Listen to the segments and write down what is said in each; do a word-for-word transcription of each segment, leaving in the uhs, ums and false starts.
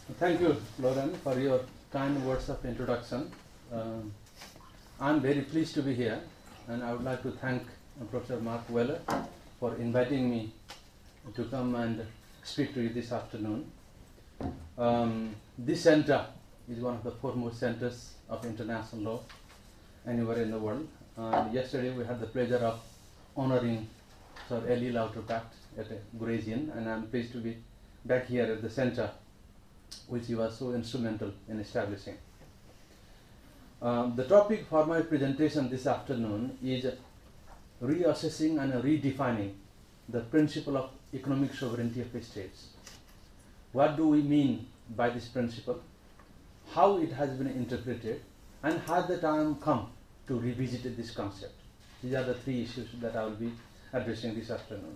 Thank you, Lauren, for your kind words of introduction. Um, I'm very pleased to be here, and I would like to thank uh, Professor Mark Weller for inviting me to come and speak to you this afternoon. Um, this center is one of the foremost centers of international law anywhere in the world. Uh, yesterday we had the pleasure of honoring Sir Eli Lauterpacht at Eurasian, and I'm pleased to be back here at the center, which he was so instrumental in establishing. Um, the topic for my presentation this afternoon is reassessing and redefining the principle of economic sovereignty of states. What do we mean by this principle? How it has been interpreted, and has the time come to revisit this concept? These are the three issues that I will be addressing this afternoon.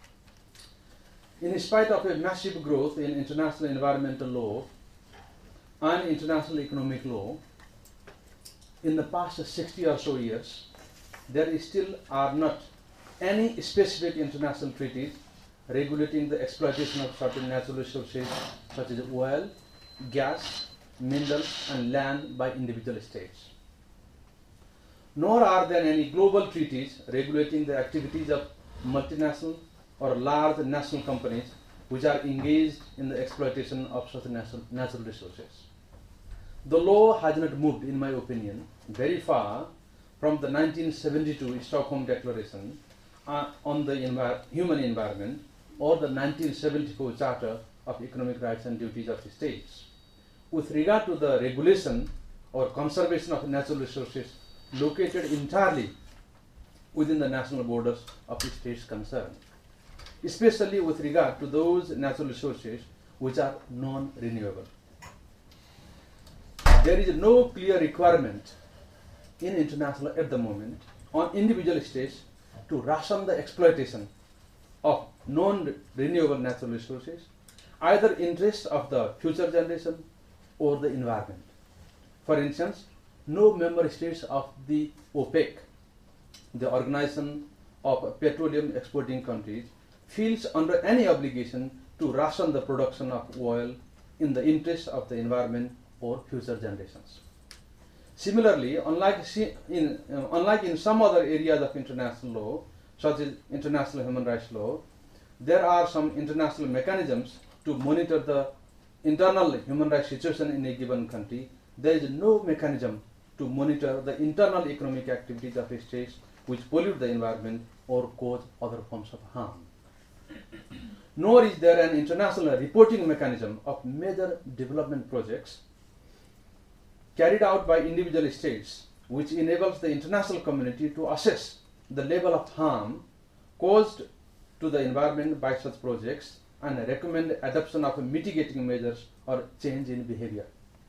In spite of a massive growth in international environmental law and international economic law, in the past sixty or so years, there still are not any specific international treaties regulating the exploitation of certain natural resources such as oil, gas, minerals, and land by individual states. Nor are there any global treaties regulating the activities of multinational or large national companies which are engaged in the exploitation of such natural, natural resources. The law has not moved, in my opinion, very far from the nineteen seventy-two Stockholm Declaration uh, on the envir human environment or the nineteen seventy-four Charter of Economic Rights and Duties of the States with regard to the regulation or conservation of natural resources located entirely within the national borders of the states concerned, especially with regard to those natural resources which are non-renewable. There is no clear requirement in international at the moment on individual states to ration the exploitation of non-renewable natural resources, either interests of the future generation or the environment. For instance, no member states of the OPEC, the Organization of Petroleum Exporting Countries, feels under any obligation to ration the production of oil in the interest of the environment or future generations. Similarly, unlike in, uh, unlike in some other areas of international law, such as international human rights law, there are some international mechanisms to monitor the internal human rights situation in a given country. There is no mechanism to monitor the internal economic activities of states which pollute the environment or cause other forms of harm. Nor is there an international reporting mechanism of major development projects carried out by individual states which enables the international community to assess the level of harm caused to the environment by such projects and recommend adoption of mitigating measures or change in behavior.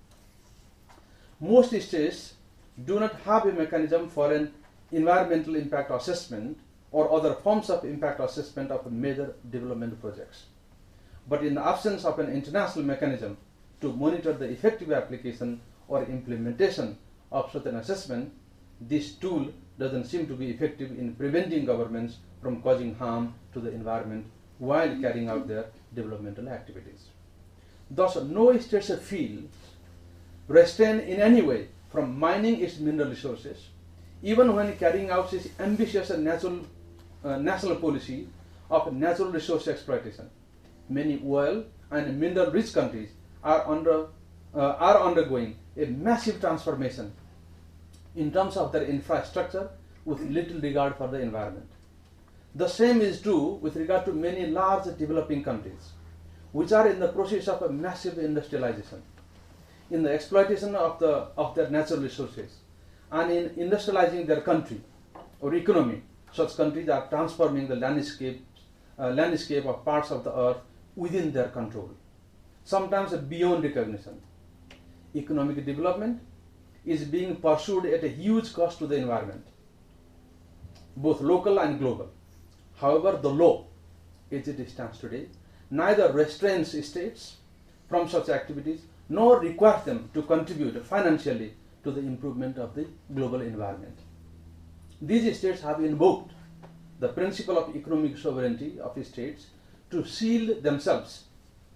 Most states do not have a mechanism for an environmental impact assessment or other forms of impact assessment of major development projects. But in the absence of an international mechanism to monitor the effective application or implementation of such an assessment, this tool doesn't seem to be effective in preventing governments from causing harm to the environment while carrying out their developmental activities. Thus, no state feels restrained in any way from mining its mineral resources, even when carrying out its ambitious and natural, uh, national policy of natural resource exploitation. Many oil and mineral-rich countries are, under, uh, are undergoing a massive transformation in terms of their infrastructure with little regard for the environment. The same is true with regard to many large developing countries, which are in the process of a massive industrialization, in the exploitation of, the, of their natural resources, and in industrializing their country or economy. Such countries are transforming the landscape, uh, landscape of parts of the earth within their control, sometimes beyond recognition. Economic development is being pursued at a huge cost to the environment, both local and global. However, the law, as it stands today, neither restrains states from such activities nor requires them to contribute financially to the improvement of the global environment. These states have invoked the principle of economic sovereignty of states to shield themselves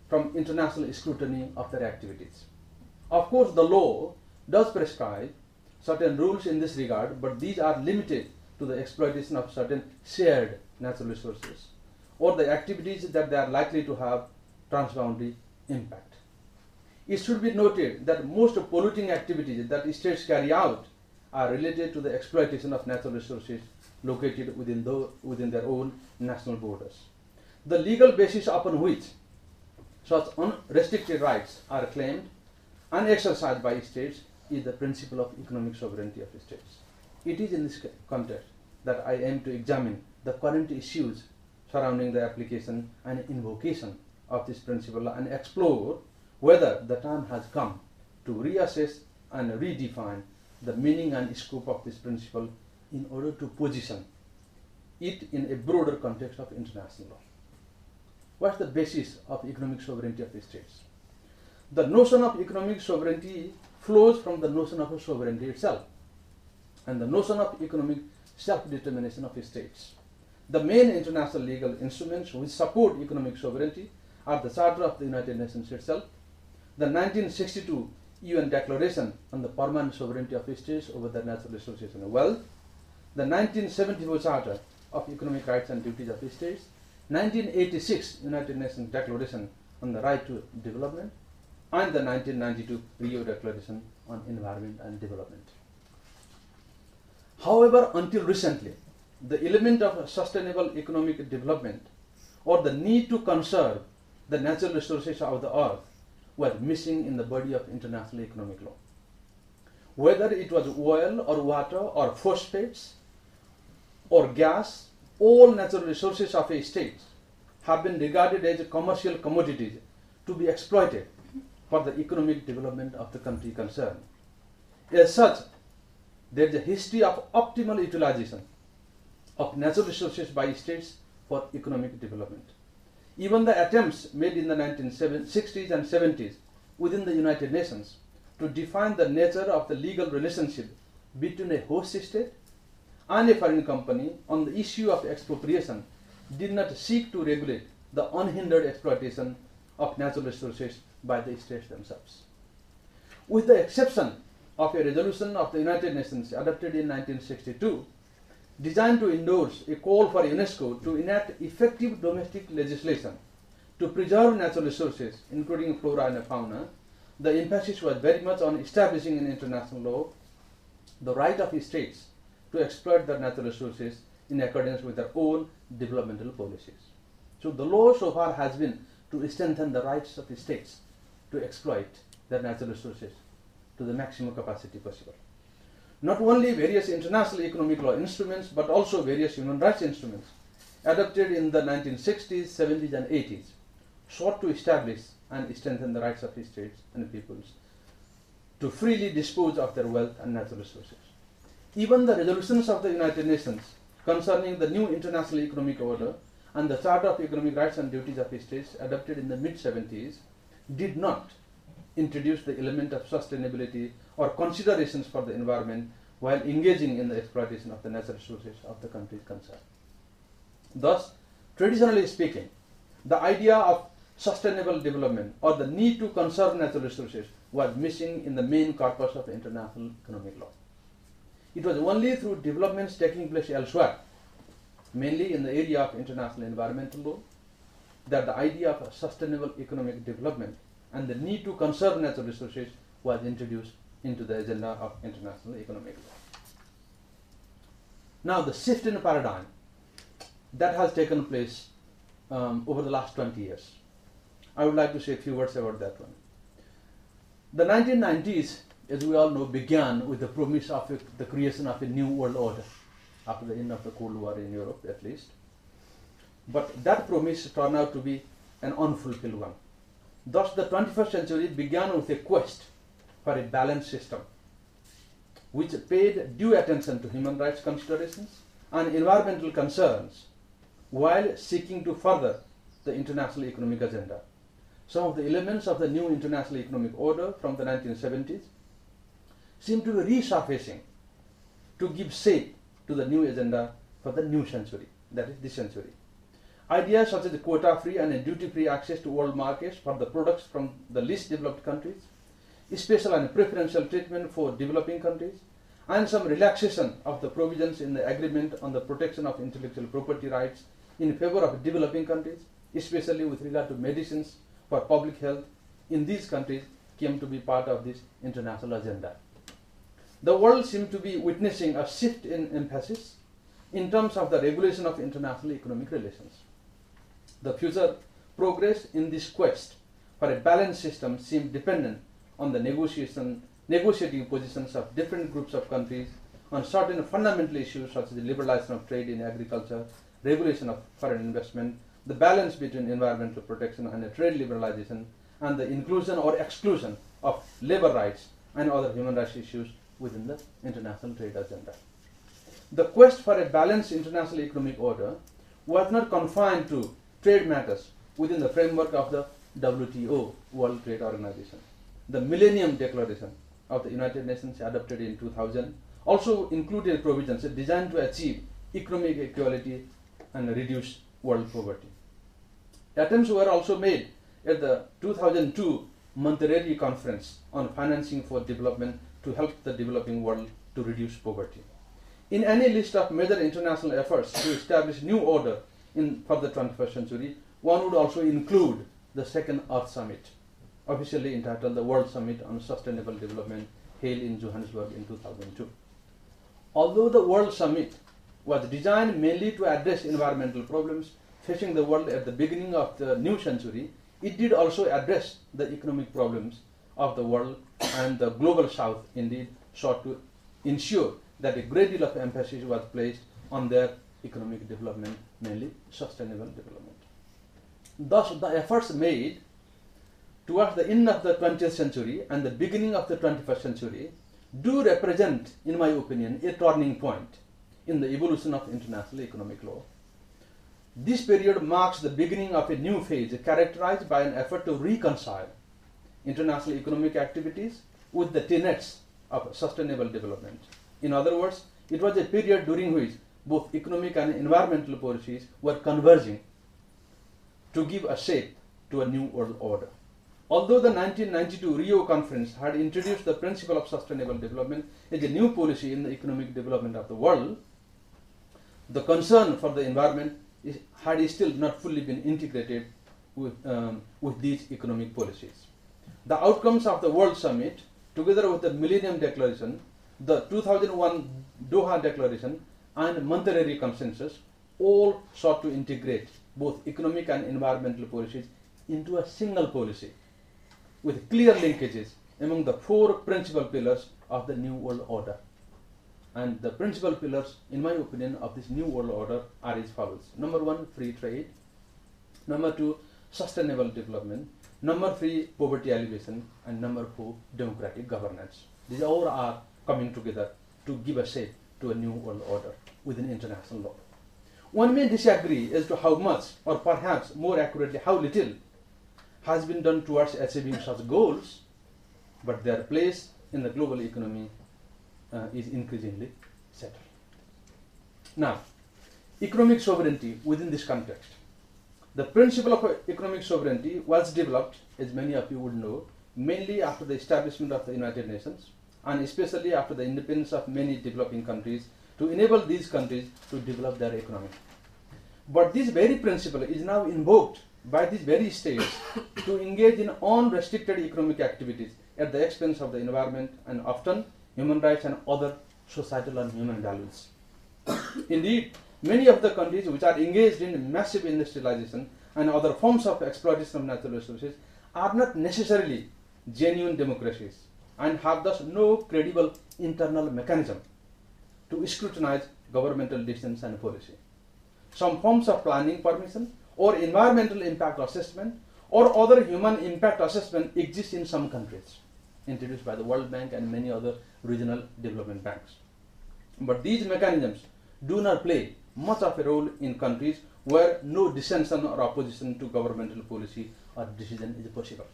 from international scrutiny of their activities. Of course, the law does prescribe certain rules in this regard, but these are limited to the exploitation of certain shared natural resources or the activities that they are likely to have transboundary impact. It should be noted that most polluting activities that states carry out are related to the exploitation of natural resources located within, the, within their own national borders. The legal basis upon which such unrestricted rights are claimed and exercised by states is the principle of economic sovereignty of states. It is in this context that I aim to examine the current issues surrounding the application and invocation of this principle and explore whether the time has come to reassess and redefine the meaning and scope of this principle in order to position it in a broader context of international law. What's the basis of economic sovereignty of the states? The notion of economic sovereignty flows from the notion of sovereignty itself and the notion of economic self-determination of states. The main international legal instruments which support economic sovereignty are the Charter of the United Nations itself, the nineteen sixty-two U N Declaration on the Permanent Sovereignty of States over their natural resources and wealth, the nineteen seventy-four Charter of Economic Rights and Duties of States, nineteen eighty-six United Nations Declaration on the Right to Development, and the nineteen ninety-two Rio Declaration on Environment and Development. However, until recently, the element of sustainable economic development or the need to conserve the natural resources of the earth was missing in the body of international economic law. Whether it was oil or water or phosphates or gas, all natural resources of a state have been regarded as commercial commodities to be exploited for the economic development of the country concerned. As such, there is a history of optimal utilization of natural resources by states for economic development. Even the attempts made in the nineteen sixties and seventies within the United Nations to define the nature of the legal relationship between a host state and a foreign company on the issue of expropriation did not seek to regulate the unhindered exploitation of natural resources by the states themselves. With the exception of a resolution of the United Nations adopted in nineteen sixty-two, designed to endorse a call for UNESCO to enact effective domestic legislation to preserve natural resources, including flora and fauna, the emphasis was very much on establishing in international law the right of states to exploit their natural resources in accordance with their own developmental policies. So the law so far has been to strengthen the rights of the states to exploit their natural resources to the maximum capacity possible. Not only various international economic law instruments, but also various human rights instruments adopted in the nineteen sixties, seventies, and eighties sought to establish and strengthen the rights of the states and peoples to freely dispose of their wealth and natural resources. Even the resolutions of the United Nations concerning the new international economic order and the Charter of Economic Rights and Duties of the States adopted in the mid seventies did not introduce the element of sustainability or considerations for the environment while engaging in the exploitation of the natural resources of the countries concerned. Thus, traditionally speaking, the idea of sustainable development or the need to conserve natural resources was missing in the main corpus of international economic law. It was only through developments taking place elsewhere, mainly in the area of international environmental law, that the idea of sustainable economic development and the need to conserve natural resources was introduced into the agenda of international economic law. Now, the shift in paradigm that has taken place um, over the last twenty years, I would like to say a few words about that one. The nineteen nineties, as we all know, began with the promise of a, the creation of a new world order after the end of the Cold War in Europe, at least. But that promise turned out to be an unfulfilled one. Thus, the twenty-first century began with a quest for a balanced system, which paid due attention to human rights considerations and environmental concerns, while seeking to further the international economic agenda. Some of the elements of the new international economic order from the nineteen seventies seem to be resurfacing to give shape to the new agenda for the new century, that is this century. Ideas such as quota-free and duty-free access to world markets for the products from the least developed countries, special and preferential treatment for developing countries, and some relaxation of the provisions in the agreement on the protection of intellectual property rights in favor of developing countries, especially with regard to medicines for public health in these countries, came to be part of this international agenda. The world seemed to be witnessing a shift in emphasis in terms of the regulation of international economic relations. The future progress in this quest for a balanced system seemed dependent on the negotiation, negotiating positions of different groups of countries on certain fundamental issues such as the liberalization of trade in agriculture, regulation of foreign investment, the balance between environmental protection and trade liberalization, and the inclusion or exclusion of labor rights and other human rights issues within the international trade agenda. The quest for a balanced international economic order was not confined to trade matters within the framework of the W T O, World Trade Organization. The Millennium Declaration of the United Nations, adopted in two thousand, also included provisions designed to achieve economic equality and reduce world poverty. Attempts were also made at the two thousand two Monterrey Conference on Financing for Development to help the developing world to reduce poverty. In any list of major international efforts to establish new order in, for the twenty-first century, one would also include the Second Earth Summit, officially entitled the World Summit on Sustainable Development, held in Johannesburg in two thousand two. Although the World Summit was designed mainly to address environmental problems facing the world at the beginning of the new century, it did also address the economic problems of the world, and the global south indeed sought to ensure that a great deal of emphasis was placed on their economic development, mainly sustainable development. Thus, the efforts made towards the end of the twentieth century and the beginning of the twenty-first century do represent, in my opinion, a turning point in the evolution of international economic law. This period marks the beginning of a new phase characterized by an effort to reconcile international economic activities with the tenets of sustainable development. In other words, it was a period during which both economic and environmental policies were converging to give a shape to a new world order. Although the nineteen ninety-two Rio Conference had introduced the principle of sustainable development as a new policy in the economic development of the world, the concern for the environment is, had still not fully been integrated with, um, with these economic policies. The outcomes of the World Summit, together with the Millennium Declaration, the two thousand one Doha Declaration, and Monterrey Consensus, all sought to integrate both economic and environmental policies into a single policy, with clear linkages among the four principal pillars of the New World Order. And the principal pillars, in my opinion, of this New World Order are as follows. Number one, free trade. Number two, sustainable development. Number three, poverty alleviation. And number four, democratic governance. These all are coming together to give a shape to a New World Order within international law. One may disagree as to how much, or perhaps more accurately, how little has been done towards achieving such goals, but their place in the global economy uh, is increasingly settled. Now, economic sovereignty within this context. The principle of economic sovereignty was developed, as many of you would know, mainly after the establishment of the United Nations, and especially after the independence of many developing countries, to enable these countries to develop their economy. But this very principle is now invoked by these very states to engage in unrestricted economic activities at the expense of the environment and often human rights and other societal and human values. Indeed, many of the countries which are engaged in massive industrialization and other forms of exploitation of natural resources are not necessarily genuine democracies and have thus no credible internal mechanism to scrutinize governmental decisions and policy. Some forms of planning permission or environmental impact assessment or other human impact assessment exist in some countries, introduced by the World Bank and many other regional development banks. But these mechanisms do not play much of a role in countries where no dissension or opposition to governmental policy or decision is possible.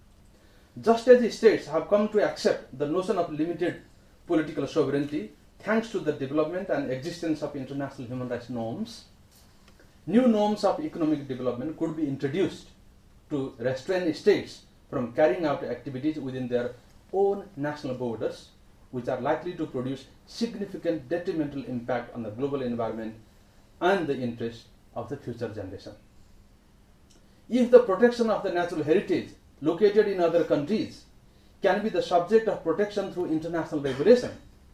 Just as the states have come to accept the notion of limited political sovereignty thanks to the development and existence of international human rights norms, new norms of economic development could be introduced to restrain states from carrying out activities within their own national borders, which are likely to produce significant detrimental impact on the global environment and the interests of the future generation. If the protection of the natural heritage located in other countries can be the subject of protection through international regulation,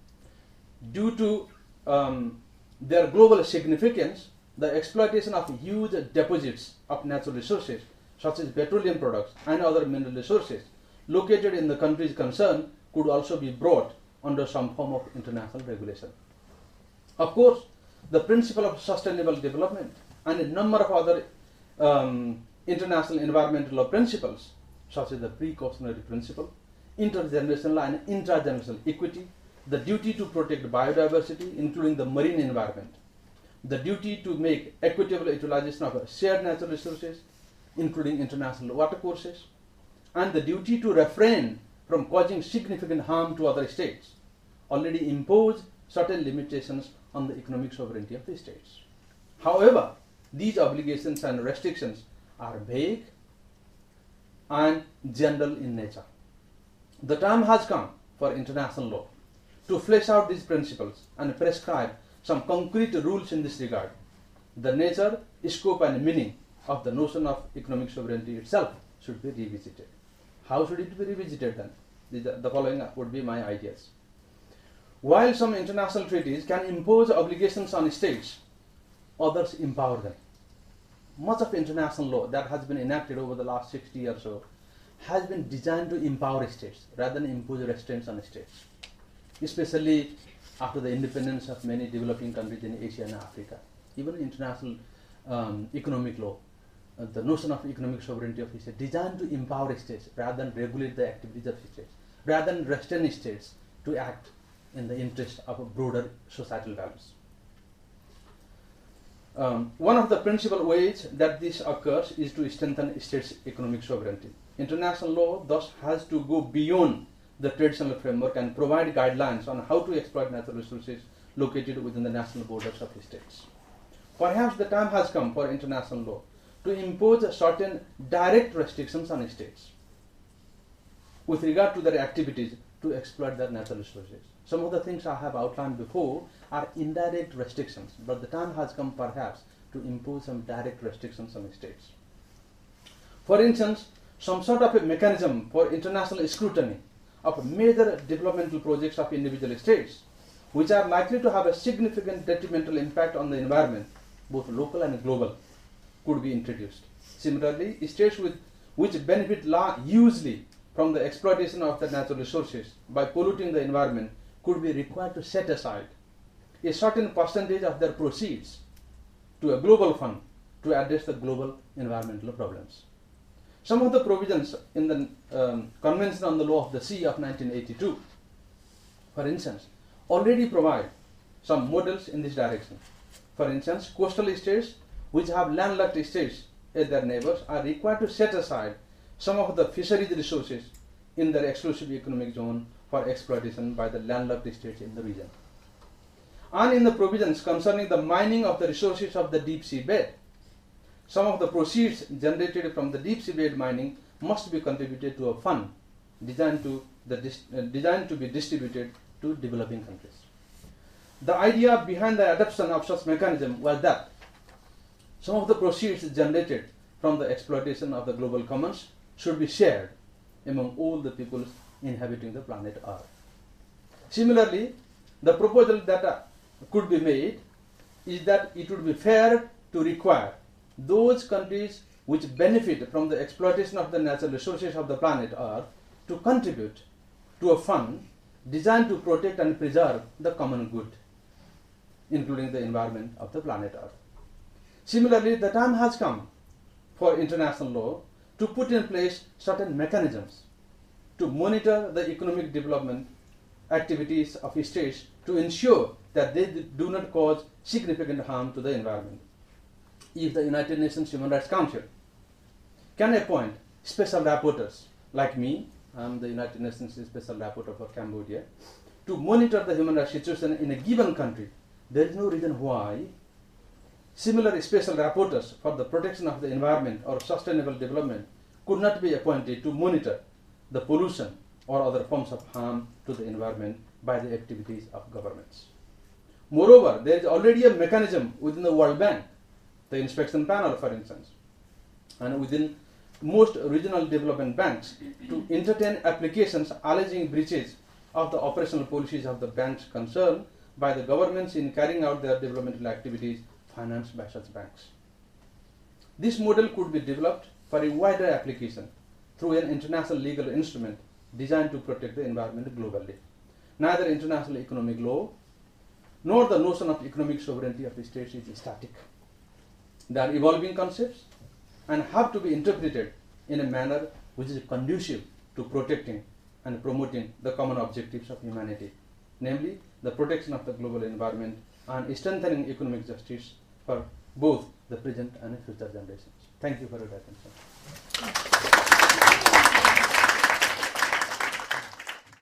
due to um, their global significance, the exploitation of huge deposits of natural resources such as petroleum products and other mineral resources located in the countries concerned could also be brought under some form of international regulation. Of course, the principle of sustainable development and a number of other um, international environmental law principles, such as the precautionary principle, intergenerational and intragenerational equity, the duty to protect biodiversity, including the marine environment, the duty to make equitable utilization of shared natural resources, including international watercourses, and the duty to refrain from causing significant harm to other states, already impose certain limitations on the economic sovereignty of the states. However, these obligations and restrictions are vague and general in nature. The time has come for international law to flesh out these principles and prescribe some concrete rules in this regard. The nature, scope, and meaning of the notion of economic sovereignty itself should be revisited. How should it be revisited then? The following would be my ideas. While some international treaties can impose obligations on states, others empower them. Much of international law that has been enacted over the last sixty or so has been designed to empower states rather than impose restraints on states, especially after the independence of many developing countries in Asia and Africa. Even international um, economic law, uh, the notion of economic sovereignty of states, designed to empower states rather than regulate the activities of states, rather than restrain states to act in the interest of a broader societal values. Um, one of the principal ways that this occurs is to strengthen states' economic sovereignty. International law thus has to go beyond the traditional framework and provide guidelines on how to exploit natural resources located within the national borders of the states. Perhaps the time has come for international law to impose certain direct restrictions on states with regard to their activities to exploit their natural resources. Some of the things I have outlined before are indirect restrictions, but the time has come perhaps to impose some direct restrictions on states. For instance, some sort of a mechanism for international scrutiny of major developmental projects of individual states, which are likely to have a significant detrimental impact on the environment, both local and global, could be introduced. Similarly, states with, which benefit hugely from the exploitation of their natural resources by polluting the environment could be required to set aside a certain percentage of their proceeds to a global fund to address the global environmental problems. Some of the provisions in the um, Convention on the Law of the Sea of nineteen eighty-two, for instance, already provide some models in this direction. For instance, coastal states which have landlocked states as their neighbors are required to set aside some of the fisheries resources in their exclusive economic zone for exploitation by the landlocked states in the region. And in the provisions concerning the mining of the resources of the deep sea bed, some of the proceeds generated from the deep sea bed mining must be contributed to a fund designed to, the, uh, designed to be distributed to developing countries. The idea behind the adoption of such mechanism was that some of the proceeds generated from the exploitation of the global commons should be shared among all the peoples inhabiting the planet Earth. Similarly, the proposal that uh, could be made is that it would be fair to require those countries which benefit from the exploitation of the natural resources of the planet Earth to contribute to a fund designed to protect and preserve the common good, including the environment of the planet Earth. Similarly, the time has come for international law to put in place certain mechanisms to monitor the economic development activities of states to ensure that they do not cause significant harm to the environment. If the United Nations Human Rights Council can appoint special rapporteurs like me, I am the United Nations Special Rapporteur for Cambodia, to monitor the human rights situation in a given country, there is no reason why Similar special rapporteurs for the protection of the environment or sustainable development could not be appointed to monitor the pollution or other forms of harm to the environment by the activities of governments. Moreover, there is already a mechanism within the World Bank, the inspection panel for instance, and within most regional development banks to entertain applications alleging breaches of the operational policies of the banks concerned by the governments in carrying out their developmental activities financed by such banks. This model could be developed for a wider application through an international legal instrument designed to protect the environment globally. Neither international economic law nor the notion of economic sovereignty of the states is static. They are evolving concepts and have to be interpreted in a manner which is conducive to protecting and promoting the common objectives of humanity, namely the protection of the global environment and strengthening economic justice for both the present and future generations. Thank you for your attention.